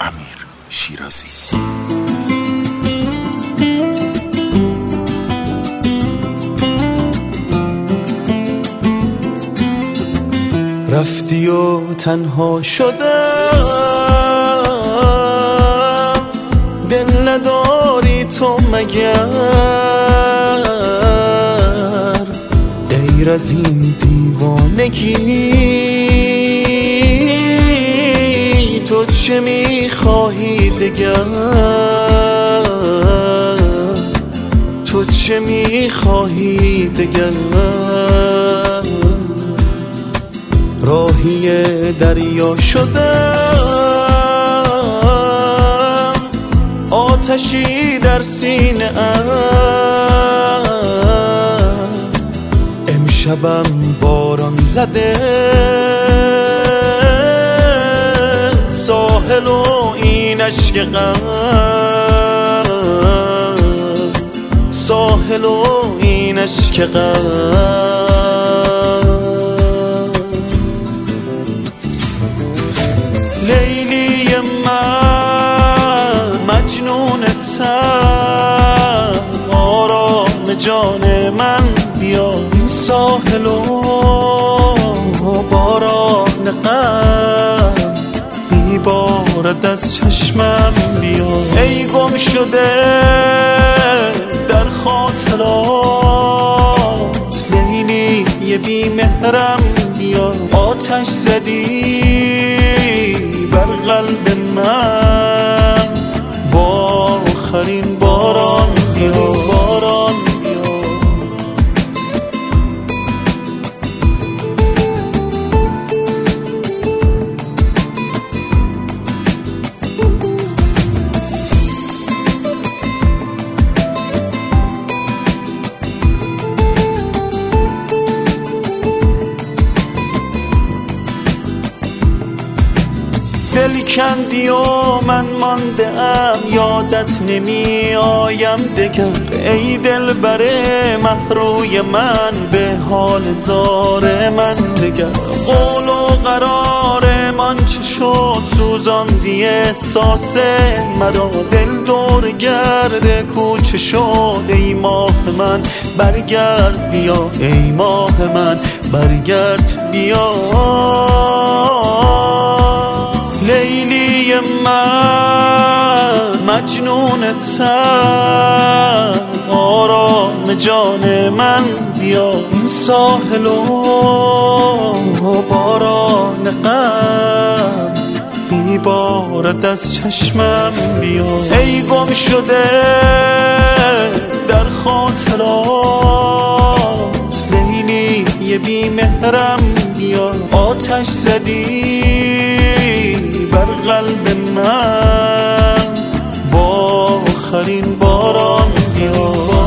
امیر شیرازی. رفتی و تنها شدم، دل نداری تو مگر؟ غیر از این دیوانگی تو چه میخواهی دگر؟ تو چه میخواهی دگر؟ راهی دریا شدم، آتشی در سینه ام، امشبم باران زده ساحل و این اشک غم، ساحل و این اشک غم. لیلی من مجنونتم، آرام جان من بیا این ساحل و باران غم میبارد از چشمم بیا. ای گم شده در خاطرات لیلی یه بی مهرم بیا. آتش زدی بر قلب من با آخرین باران بیا، باران بیا. دل کندی و من مانده ام، یادت نمی آیم دگر. ای دل بره محروی من به حال زار من دگر. قول و قرار من چه شد سوزاندی احساس مرا، دل دور گرد کوچه شد. ای ماه من برگرد بیا، ای ماه من برگرد بیا. لیلی من مجنونتم، آرام جان من بیا این ساحل و باران غم میبارد از چشمم بیا. ای گم شده در خاطرات لیلی یه بی مهرم بیا. آتش زدی بر قلب من با آخرین باران بیا.